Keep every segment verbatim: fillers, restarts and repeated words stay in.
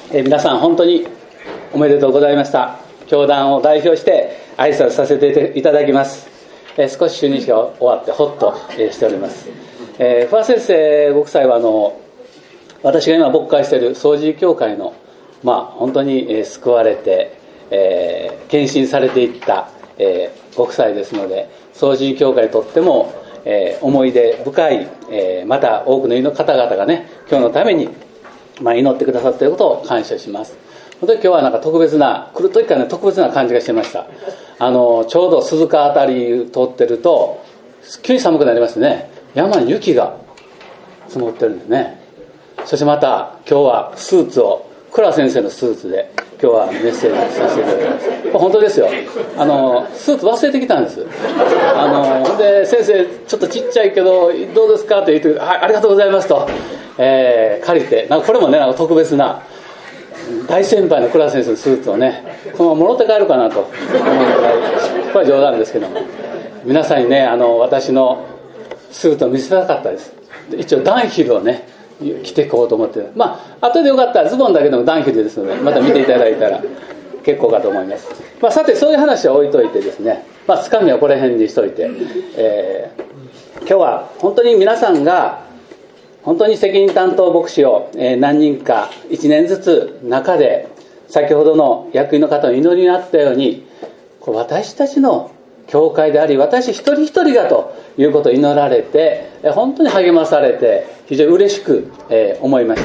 えー、皆さん本当におめでとうございました。教団を代表して挨拶させていただきます。えー、少し就任式が終わってほっと、えー、しております。えー、不破先生ご夫妻はあの私が今牧会している総持教会の、まあ、本当に、えー、救われて、えー、献身されていった、えー、ご夫妻ですので、総持教会にとっても、えー、思い出深い、えー、また多くの方々がね今日のために、まあ、祈ってくださっていることを感謝します。本当に今日はなんか特別な来る時からね特別な感じがしてました。あのちょうど鈴鹿あたり通ってると急に寒くなりますね。山に雪が積もってるんですね。そしてまた今日はスーツを倉先生のスーツで今日はメッセージさせていただきます。これ本当ですよ。あのスーツ忘れてきたんです。あので先生ちょっとちっちゃいけどどうですかと言って、はい、ありがとうございますと、えー、借りてなんかこれもねなんか特別な大先輩の倉先生のスーツをねこのままもろって帰るかなと思うくらい、これは冗談ですけども、皆さんにねあの私のスーツを見せたかったです。一応ダンヒルをね着ていこうと思って、まあ後でよかったらズボンだけでもダンヒルですのでまた見ていただいたら結構かと思います。まあ、さてそういう話は置いといてですね、まあ、つかみはこれ辺にしといて、えー、今日は本当に皆さんが本当に責任担当牧師を何人かいちねんずつ中で先ほどの役員の方の祈りにあったように私たちの教会であり私一人一人がということを祈られて本当に励まされて非常に嬉しく思いました。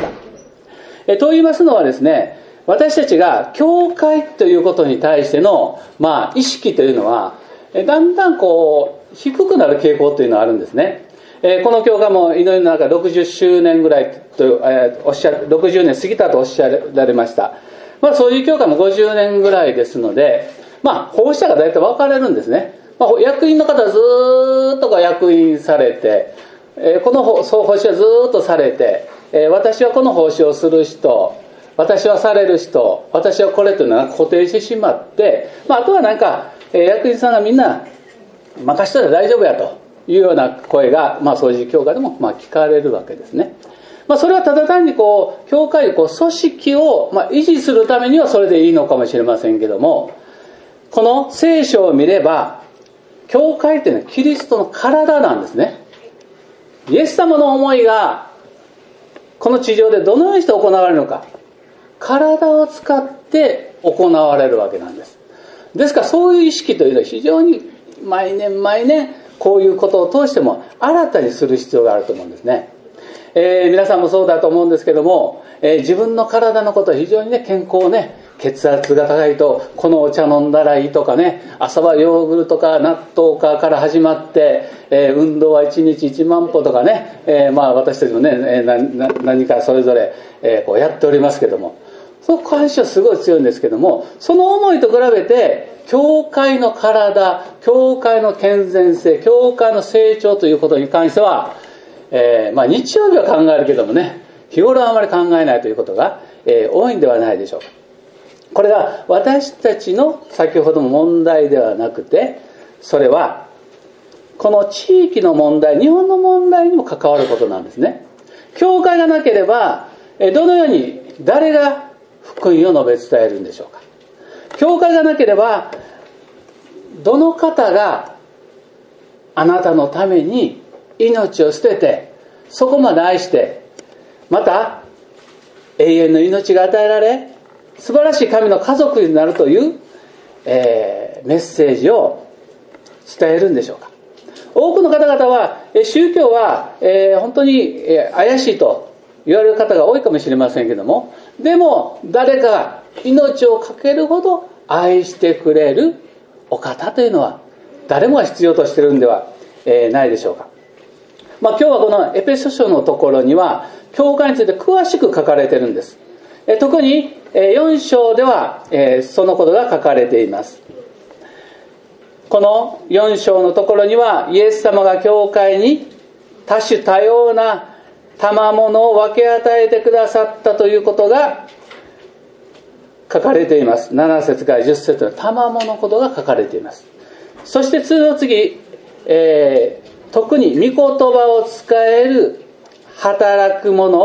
と言いますのはですね、私たちが教会ということに対しての、まあ、意識というのはだんだんこう低くなる傾向というのがあるんですね。この教会も祈りの中ろくじゅっしゅうねんぐらいとおっしゃろくじゅうねん過ぎたとおっしゃられました。まあ、そういう教会もごじゅうねんぐらいですので、まあ、奉仕者が大体分かれるんですね。まあ、役員の方はずーっと役員されて、えー、この奉仕はずーっとされて、えー、私はこの奉仕をする人、私はされる人、私はこれというのが固定してしまって、まあ、あとはなんか、えー、役員さんがみんな任せたら大丈夫やというような声が、まあ、総持教会でもまあ聞かれるわけですね。まあ、それはただ単にこう教会こう組織をまあ維持するためにはそれでいいのかもしれませんけども、この聖書を見れば教会っていうのはキリストの体なんですね。イエス様の思いがこの地上でどのようにして行われるのか、体を使って行われるわけなんです。ですからそういう意識というのは非常に毎年毎年こういうことを通しても新たにする必要があると思うんですね。えー、皆さんもそうだと思うんですけども、えー、自分の体のことは非常にね健康ね、血圧が高いとこのお茶飲んだらいいとかね、朝はヨーグルトか納豆かから始まって、えー、運動はいちにちいちまんぽとかね、えー、まあ私たちもね、えー、何, 何かそれぞれ、えー、こうやっておりますけども、その関心はすごい強いんですけども、その思いと比べて教会の体、教会の健全性、教会の成長ということに関しては、えーまあ、日曜日は考えるけどもね、日頃はあまり考えないということが、えー、多いんではないでしょうか。これが私たちの先ほども問題ではなくて、それはこの地域の問題、日本の問題にも関わることなんですね。教会がなければどのように誰が福音を述べ伝えるんでしょうか。教会がなければどの方があなたのために命を捨ててそこまで愛して、また永遠の命が与えられ素晴らしい神の家族になるという、えー、メッセージを伝えるんでしょうか。多くの方々は宗教は、えー、本当に怪しいと言われる方が多いかもしれませんけども、でも誰かが命を懸けるほど愛してくれるお方というのは誰もが必要としているんではないでしょうか。まあ、今日はこのエペソ書のところには教会について詳しく書かれているんです。特によん章ではそのことが書かれています。このよん章のところにはイエス様が教会に多種多様な賜物を分け与えてくださったということが書かれています。なな節からじゅっ節の賜物のことが書かれています。そして次の次、えー、特に御言葉を使える働く者を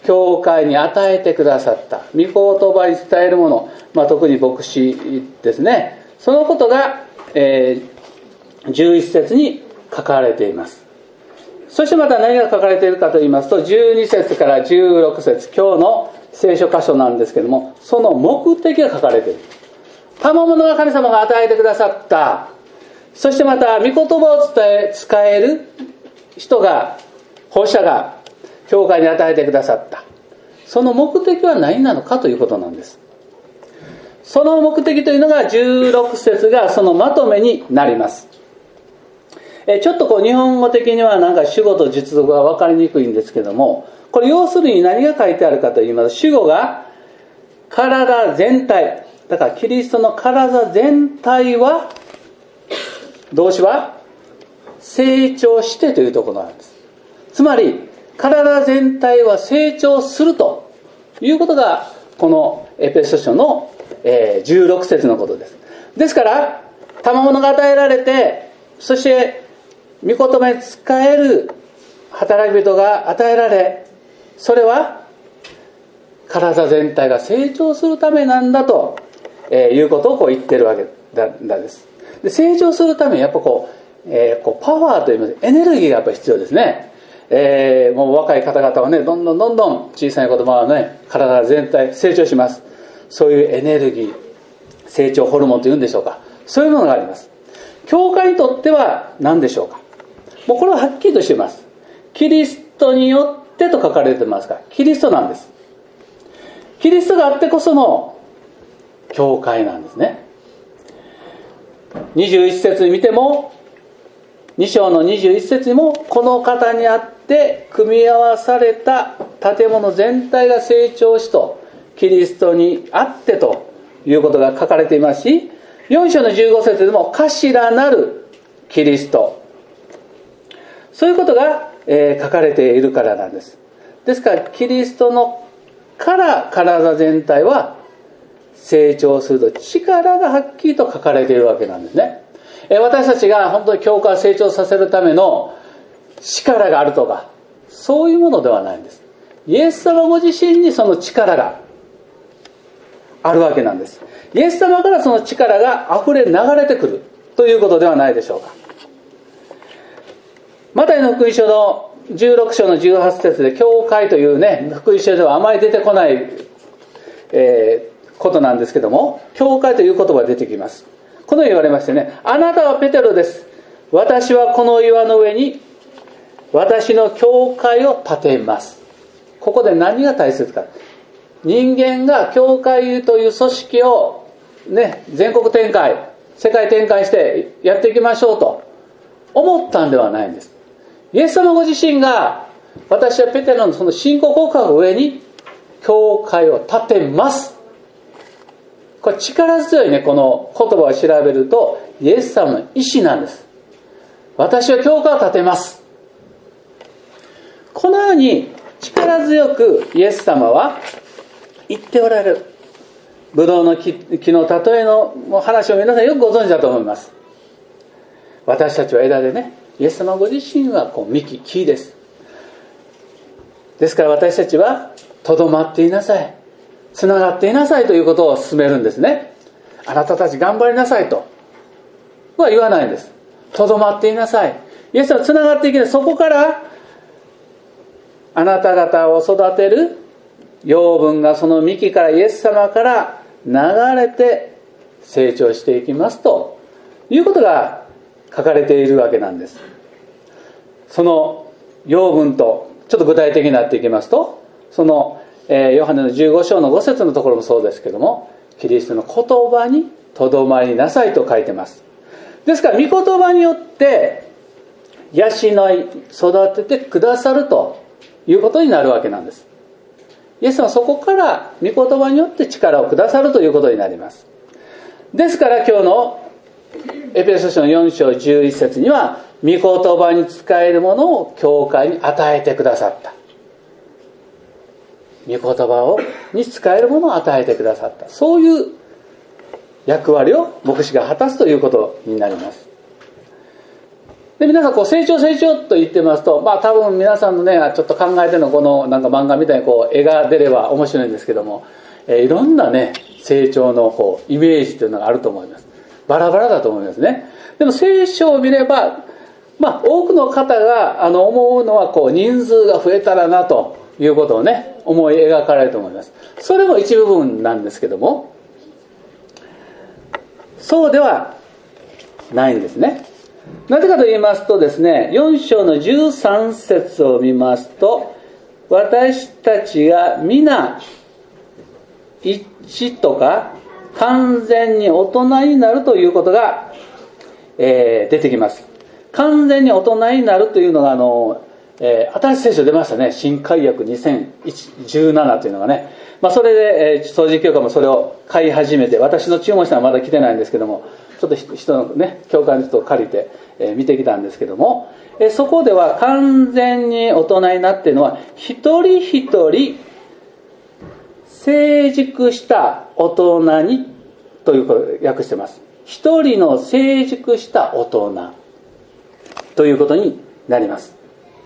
教会に与えてくださった御言葉に伝えるもの、まあ、特に牧師ですね、そのことが、えー、じゅういっ節に書かれています。そしてまた何が書かれているかと言いますと、じゅうに節からじゅうろく節、今日の聖書箇所なんですけども、その目的が書かれている。賜物が神様が与えてくださった。そしてまた御言葉を伝え使える人が、奉仕者が教会に与えてくださった。その目的は何なのかということなんです。その目的というのがじゅうろく節がそのまとめになります。えちょっとこう日本語的にはなんか主語と実語が分かりにくいんですけども、これ要するに何が書いてあるかと言いますと、主語が体全体、だからキリストの体全体は、動詞は成長してというところなんです。つまり体全体は成長するということがこのエペソ書のじゅうろく節のことです。ですから賜物が与えられて、そして御言葉に使える働き人が与えられ、それは体全体が成長するためなんだということをこう言ってるわけなんです。で、成長するためにやっぱこう、えー、こうパワーといいますエネルギーがやっぱ必要ですね。えー、もう若い方々はね、どんどんどんどん小さい子供はね、体全体成長します。そういうエネルギー、成長ホルモンというんでしょうか、そういうものがあります。教会にとっては何でしょうか。もうこれははっきりとしています。キリストによってと書かれてますから、キリストなんです。キリストがあってこその教会なんですね。にじゅういち節に見ても、に章のにじゅういち節にも、この方にあって組み合わされた建物全体が成長しと、キリストにあってということが書かれていますし、よん章のじゅうご節でも頭なるキリスト、そういうことが、えー、書かれているからなんです。ですからキリストのから体全体は成長すると、力がはっきりと書かれているわけなんですね。えー、私たちが本当に教会を成長させるための力があるとか、そういうものではないんです。イエス様ご自身にその力があるわけなんです。イエス様からその力が溢れ流れてくるということではないでしょうか。マタイの福音書のじゅうろく章のじゅうはち節で、教会というね、福音書ではあまり出てこない、えー、ことなんですけども、教会という言葉が出てきます。このように言われましてね、あなたはペテロです。私はこの岩の上に私の教会を建てます。ここで何が大切か。人間が教会という組織をね、全国展開、世界展開してやっていきましょうと思ったんではないんです。イエス様ご自身が、私はペテロのその信仰告白の上に教会を建てます。これ力強いね、この言葉を調べるとイエス様の意志なんです。私は教会を建てます。このように力強くイエス様は言っておられる。ブドウの 木, 木の例えの話を皆さんよくご存知だと思います。私たちは枝でね、イエス様ご自身はこう幹、木です。ですから私たちはとどまっていなさい、つながっていなさいということを勧めるんですね。あなたたち頑張りなさいとは言わないんです。とどまっていなさい。イエス様はつながっていきなさい。そこからあなた方を育てる養分がその幹からイエス様から流れて成長していきますということが書かれているわけなんです。その養分とちょっと具体的になっていきますと、その、えー、ヨハネのじゅうご章のご節のところもそうですけども、キリストの言葉にとどまりなさいと書いてます。ですから御言葉によって養い育ててくださるということになるわけなんです。イエス様はそこから御言葉によって力をくださるということになります。ですから今日のエペソ書のよん章じゅういち節には、御言葉に使えるものを教会に与えてくださった。御言葉をに使えるものを与えてくださった。そういう役割を牧師が果たすということになります。 で皆さんこう成長成長と言ってますと、まあ多分皆さんのねちょっと考えてのこのなんか漫画みたいにこう絵が出れば面白いんですけども、えー、いろんなね成長のこうイメージというのがあると思います。バラバラだと思いますね。でも聖書を見れば、まあ多くの方があの思うのはこう人数が増えたらなということをね思い描かれると思います。それも一部分なんですけども、そうではないんですね。なぜかと言いますとですね、よん章のじゅうさん節を見ますと、私たちが皆一致とか完全に大人になるということが、えー、出てきます。完全に大人になるというのがあの、えー、新しい聖書出ましたね。新改訳にせんじゅうななというのがね、まあ、それで、えー、掃除教会もそれを買い始めて、私の注文したのはまだ来てないんですけども、ちょっと人のね教会の人を借りて、えー、見てきたんですけども、えー、そこでは完全に大人になっているのは一人一人成熟した大人にということを訳しています。一人の成熟した大人ということになります。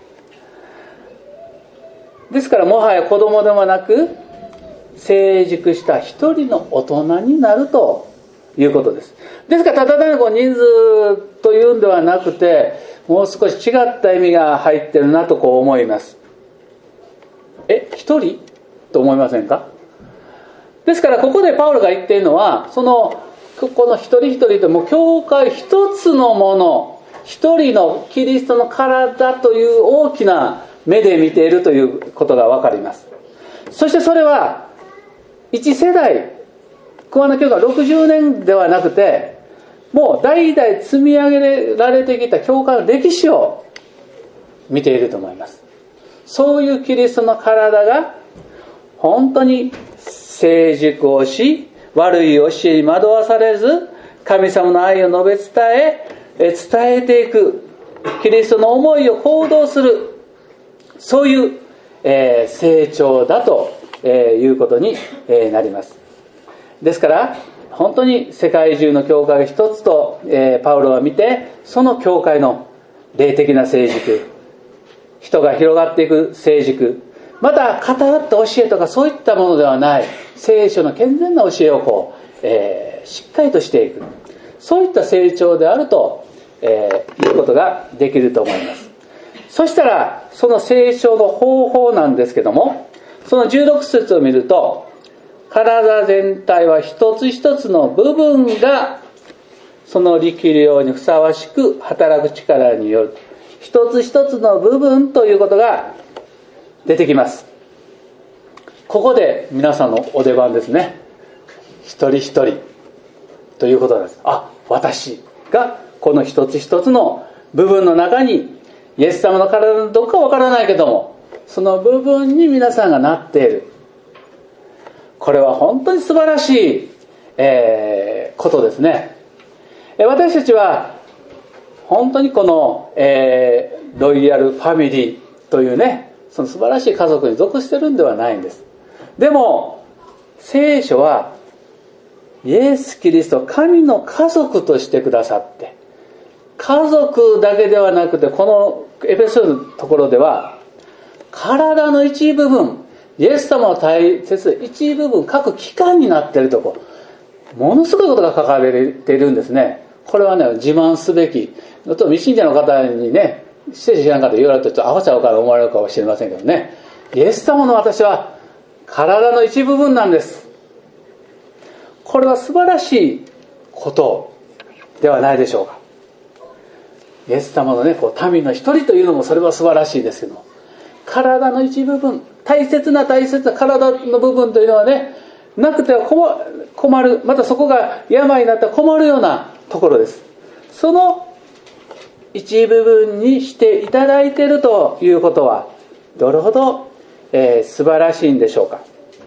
ですからもはや子供ではなく成熟した一人の大人になるということです。ですからただ単にこう人数というんではなくて、もう少し違った意味が入ってるなとこう思います。え、一人と思いませんか？ですからここでパウロが言っているのは、そのこの一人一人とも教会一つのもの、一人のキリストの体という大きな目で見ているということが分かります。そしてそれは一世代、桑名教会ろくじゅうねんではなくて、もう代々積み上げられてきた教会の歴史を見ていると思います。そういうキリストの体が本当に成熟をし、悪い教えに惑わされず、神様の愛を述べ伝え、伝えていく、キリストの思いを行動する、そういう、えー、成長だということになります。ですから本当に世界中の教会が一つと、えー、パウロは見て、その教会の霊的な成熟、人が広がっていく成熟、また偏った教えとかそういったものではない聖書の健全な教えをこう、えー、しっかりとしていく、そういった成長であると、えー、いうことができると思います。そしたらその成長の方法なんですけども、そのじゅうろく節を見ると、体全体は一つ一つの部分がその力量にふさわしく働く力による、一つ一つの部分ということが出てきます。ここで皆さんのお出番ですね。一人一人ということなんです。あ、私がこの一つ一つの部分の中に、イエス様の体のどこかわからないけども、その部分に皆さんがなっている。これは本当に素晴らしい、えー、ことですね。私たちは本当にこの、えー、ロイヤルファミリーというね、その素晴らしい家族に属してるんではないんです。でも聖書はイエス・キリスト、神の家族としてくださって、家族だけではなくて、このエペソのところでは体の一部分、イエス様の大切な一部分、各機関になっているところ、ものすごいことが書かれているんですね。これはね、自慢すべき。未信者の方にね、聖書知らんかったら言われるとちょっとアホちゃうから思われるかもしれませんけどね、イエス様の私は体の一部分なんです。これは素晴らしいことではないでしょうか。イエス様のね、こう民の一人というのもそれは素晴らしいですけども、体の一部分、大切な大切な体の部分というのはね、なくては困る、またそこが病になったら困るようなところです。その一部分にしていただいているということはどれほど、えー、素晴らしいんでしょうか。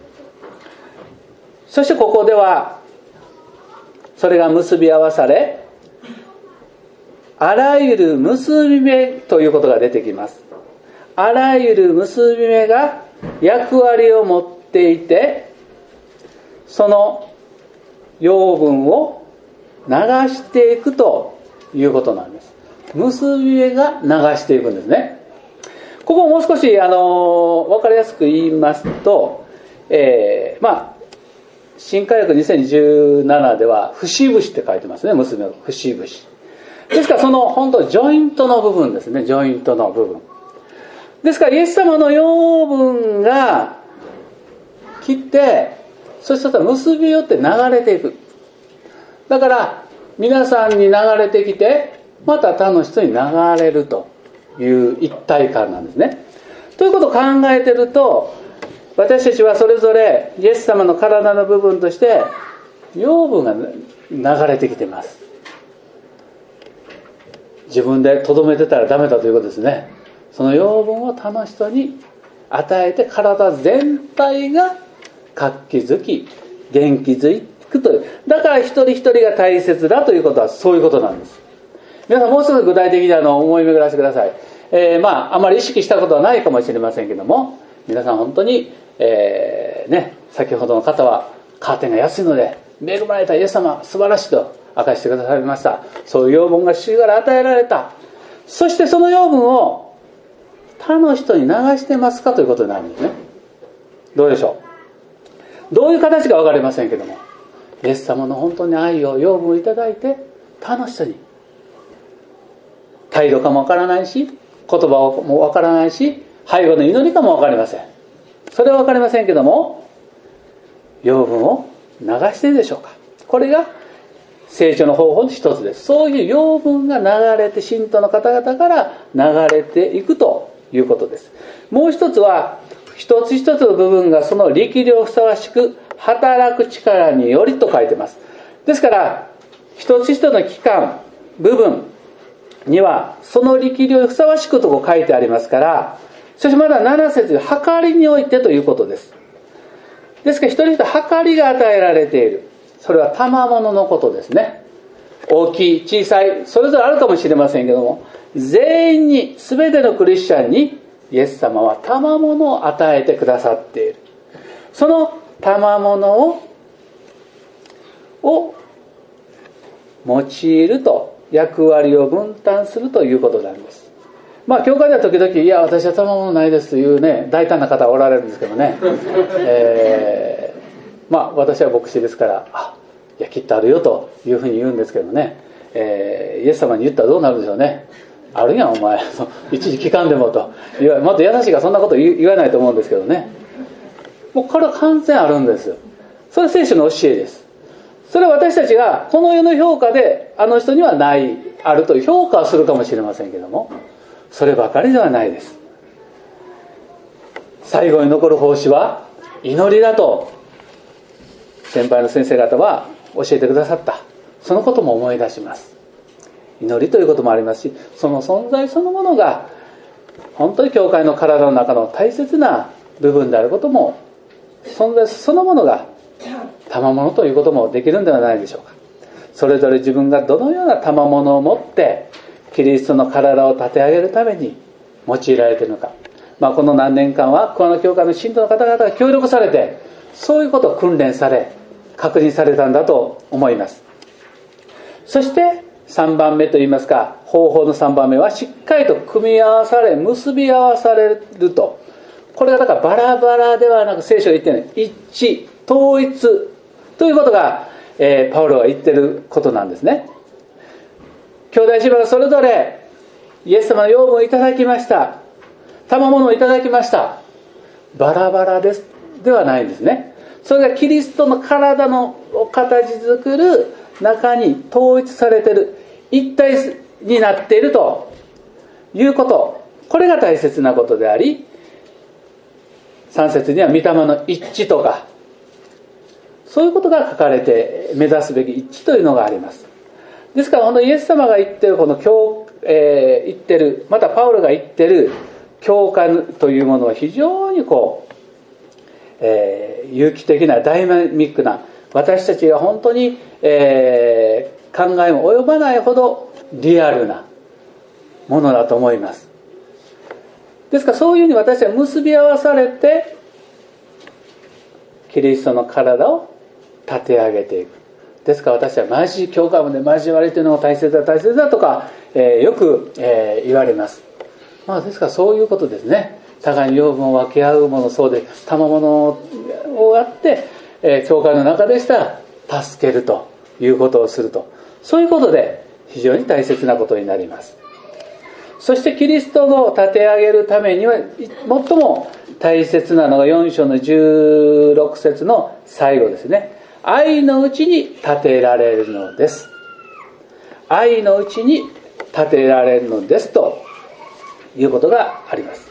そしてここではそれが結び合わされ、あらゆる結び目ということが出てきます。あらゆる結び目が役割を持っていて、その養分を流していくということなんです。 結び目が流していくんですね。ここをもう少しあの分かりやすく言いますと、えー、まあ新科学にせんじゅうななでは節々って書いてますね。結び目の節々ですから、その本当ジョイントの部分ですね。ジョイントの部分ですから、イエス様の養分が来て、そしたら結び寄って流れていく。だから皆さんに流れてきて、また他の人に流れるという一体感なんですね。ということを考えていると、私たちはそれぞれイエス様の体の部分として養分が流れてきています。自分で留めてたらダメだということですね。その養分を他の人に与えて、体全体が活気づき元気づくという。だから一人一人が大切だということはそういうことなんです。皆さんもう少し具体的にあの思い巡らせてください。えー、まああまり意識したことはないかもしれませんけども、皆さん本当に、えー、ね、先ほどの方はカーテンが安いので恵まれたイエス様素晴らしいと明かしてくださいました。そういう養分が主から与えられた。そしてその養分を他の人に流してますかということになるんですね。どうでしょう。どういう形か分かりませんけども、イエス様の本当に愛を養分をいただいて他の人に、態度かも分からないし、言葉も分からないし、背後の祈りかも分かりません。それは分かりませんけども、養分を流しているでしょうか。これが成長の方法の一つです。そういう養分が流れて、信徒の方々から流れていくということです。もう一つは、一つ一つの部分がその力量ふさわしく働く力によりと書いてます。ですから一つ一つの器官部分にはその力量にふさわしくとこう書いてありますから、そしてまだなな節で計りにおいてということです。ですから一人一人計りが与えられている。それは賜物のことですね。大きい小さいそれぞれあるかもしれませんけども、全員に全てのクリスチャンにイエス様は賜物を与えてくださっている。その賜物をを用いると、役割を分担するということなんです。まあ教会では時々、いや私は賜物ないですというね、大胆な方はおられるんですけどね、えー、まあ私は牧師ですから、あ、いやきっとあるよというふうに言うんですけどね、えー、イエス様に言ったらどうなるでしょうね。あるやんお前、一時期間でもと言わ、もっと優しいがそんなこと言わないと思うんですけどね。もうこれは完全あるんですよ。それは聖書の教えです。それは私たちがこの世の評価であの人にはないあるという評価をするかもしれませんけども、そればかりではないです。最後に残る奉仕は祈りだと先輩の先生方は教えてくださった。そのことも思い出します。祈りということもありますし、その存在そのものが本当に教会の体の中の大切な部分であることも、存在そのものが賜物ということもできるんではないでしょうか。それぞれ自分がどのような賜物を持ってキリストの体を立て上げるために用いられているのか、まあ、この何年間はこの教会の信徒の方々が協力されて、そういうことを訓練され確認されたんだと思います。そしてさんばんめといいますか、方法のさんばんめはしっかりと組み合わされ結び合わされると。これがだからバラバラではなく、聖書が言っている一致統一ということが、えー、パウロが言っていることなんですね。兄弟姉妹がそれぞれイエス様の養分をいただきました、賜物をいただきました。バラバラですではないんですね。それがキリストの体の形作る中に統一されている、一体になっているということ、これが大切なことであり、さん節には御霊の一致とか、そういうことが書かれて、目指すべき一致というのがあります。ですからこのイエス様が言ってるこの教、えー、言ってる、またパウロが言ってる教会というものは非常にこう、えー、有機的なダイナミックな、私たちが本当に、えー、考えも及ばないほどリアルなものだと思います。ですからそういうふうに私は結び合わされてキリストの体を立て上げていく。ですから私は交教会で交わりというのが大切だ大切だとかえー、よく、えー、言われます。まあ、ですからそういうことですね。互いに養分を分け合うもの、そうで賜物をやって、えー、教会の中でしたら助けるということをすると、そういうことで非常に大切なことになります。そしてキリストを立て上げるためには最も大切なのがよん章のじゅうろく節の最後ですね。愛のうちに立てられるのです。愛のうちに立てられるのですということがあります。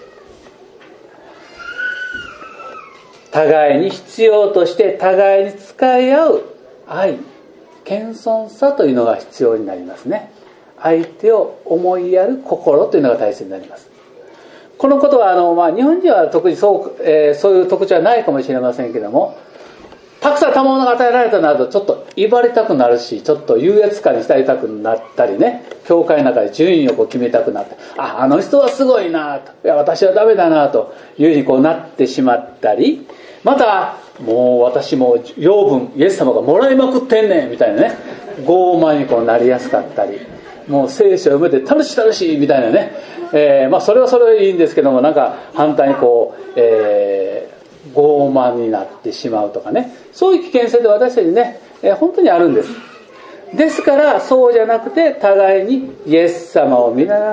互いに必要として互いに使い合う愛、謙遜さというのが必要になりますね。相手を思いやる心というのが大切になります。このことはあの、まあ、日本人は特にそう、えー、そういう特徴はないかもしれませんけども、たくさん賜物が与えられたなどちょっと威張りたくなるし、ちょっと優越感に浸りたくなったりね、教会の中で順位をこう決めたくなって、あ、あの人はすごいなと、いや私はダメだなというふうにこうなってしまったり、またもう私も養分イエス様がもらいまくってんねんみたいなね、傲慢にこうなりやすかったり、もう聖書を読めて楽しい楽しいみたいなね、えー、まあそれはそれでいいんですけども、なんか反対にこう、えー、傲慢になってしまうとかね、そういう危険性で私たちね、えー、本当にあるんです。ですからそうじゃなくて、互いにイエス様を見習って、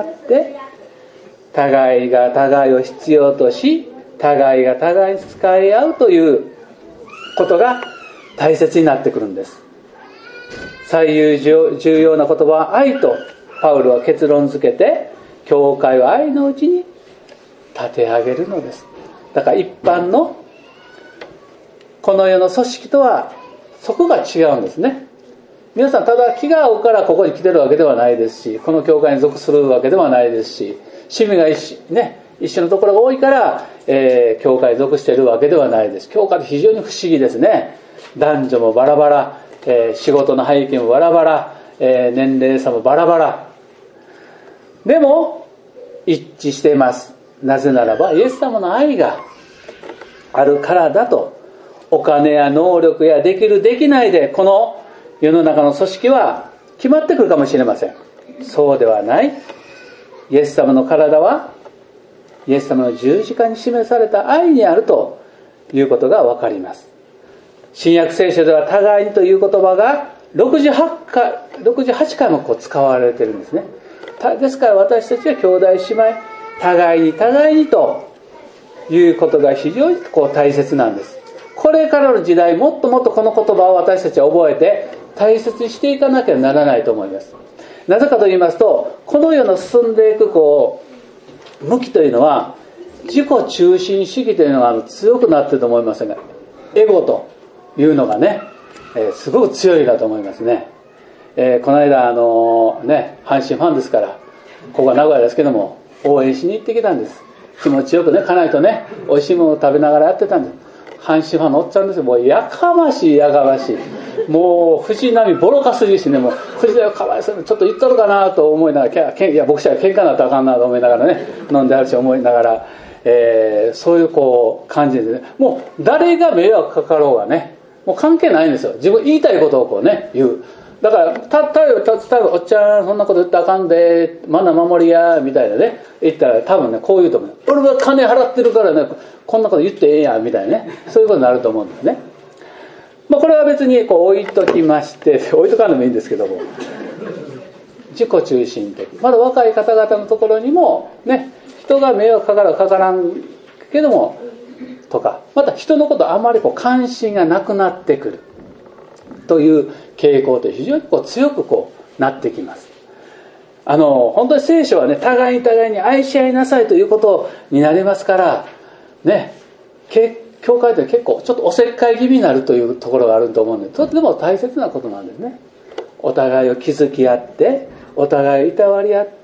互いが互いを必要とし、互いが互いに使い合うということが大切になってくるんです。最優重要な言葉は愛とパウロは結論付けて、教会は愛のうちに立て上げるのです。だから一般のこの世の組織とはそこが違うんですね。皆さんただ気が合うからここに来てるわけではないですし、この教会に属するわけではないですし、趣味が一緒、ね、一緒のところが多いから、えー、教会に属しているわけではないです。教会って非常に不思議ですね。男女もバラバラ、えー、仕事の背景もバラバラ、えー、年齢差もバラバラ、でも一致しています。なぜならばイエス様の愛があるからだと。お金や能力やできるできないでこの世の中の組織は決まってくるかもしれません。そうではない。イエス様の体はイエス様の十字架に示された愛にあるということが分かります。新約聖書では互いにという言葉がろくじゅうはちかい、ろくじゅうはちかいもこう使われているんですね。ですから私たちは兄弟姉妹、互いに互いにということが非常にこう大切なんです。これからの時代、もっともっとこの言葉を私たちは覚えて大切にしていかなきゃならないと思います。なぜかと言いますと、この世の進んでいくこう向きというのは自己中心主義というのが強くなっていると思いますが、エゴというのがね、えー、すごく強いだと思いますね。えー、この間あのね、阪神ファンですから、ここは名古屋ですけども応援しに行ってきたんです。気持ちよくね、家内とね、美味しいものを食べながらやってたんです。阪神ファンのおっちゃんですよ。もうやかましいやかましい、もう藤波ボロカスぎしね、もう藤波かわいそうにちょっと言っとるかなと思いながら、けんいや僕じゃ喧嘩になったらあかんなと思いながらね、飲んであるし思いながら、えー、そういうこう感じでね、もう誰が迷惑かかろうがね、もう関係ないんですよ。自分言いたいことをこうね言う。だからたた例えばおっちゃんそんなこと言ったらあかんで、マナー守りやみたいなね言ったら、多分ねこう言うと思う。俺は金払ってるからねこんなこと言ってええやんみたいなね、そういうことになると思うんですね。まあこれは別にこう置いときまして置いとかんでもいいんですけども、自己中心的、まだ若い方々のところにもね、人が迷惑かからかからんけどもとか、また人のことあまりこう関心がなくなってくるという傾向と非常にこう強くこうなってきます。あの本当に聖書はね、互いに互いに愛し合いなさいということになりますからね、教会って結構ちょっとおせっかい気味になるというところがあると思うので、とても大切なことなんですね。お互いを気づき合って、お互いをいたわり合って、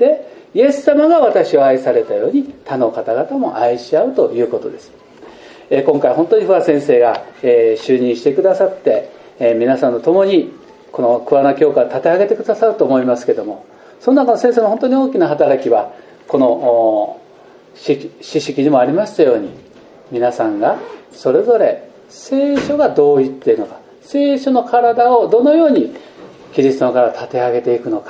イエス様が私を愛されたように他の方々も愛し合うということです。えー、今回本当に不破先生が、えー、就任してくださって、えー、皆さんと共にこの桑名教会を立て上げてくださると思いますけども、その中の先生の本当に大きな働きはこの詩式にもありましたように、皆さんがそれぞれ聖書がどう言っているのか、聖書の体をどのようにキリストの体を立て上げていくのか、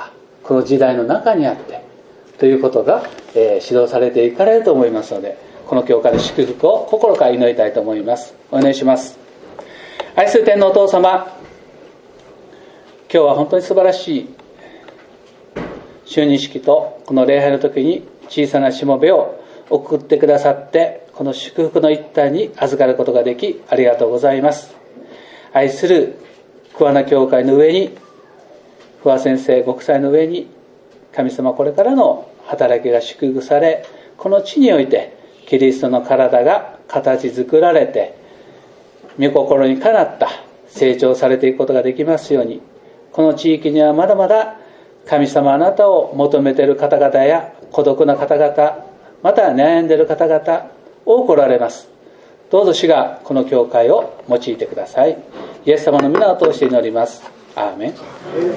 この時代の中にあってということが、えー、指導されていかれると思いますので、この教会の祝福を心から祈りたいと思います。お願いします。愛する天皇お父様、今日は本当に素晴らしい就任式とこの礼拝の時に小さなしもべを送ってくださって、この祝福の一端に預かることができありがとうございます。愛する桑名教会の上に、不破先生ご夫妻の上に、神様これからの働きが祝福され、この地においてキリストの体が形作られて、御心にかなった成長されていくことができますように、この地域にはまだまだ神様あなたを求めている方々や孤独な方々、また悩んでいる方々多くおられます。どうぞ主がこの教会を用いてください。イエス様の皆を通して祈ります。アーメン。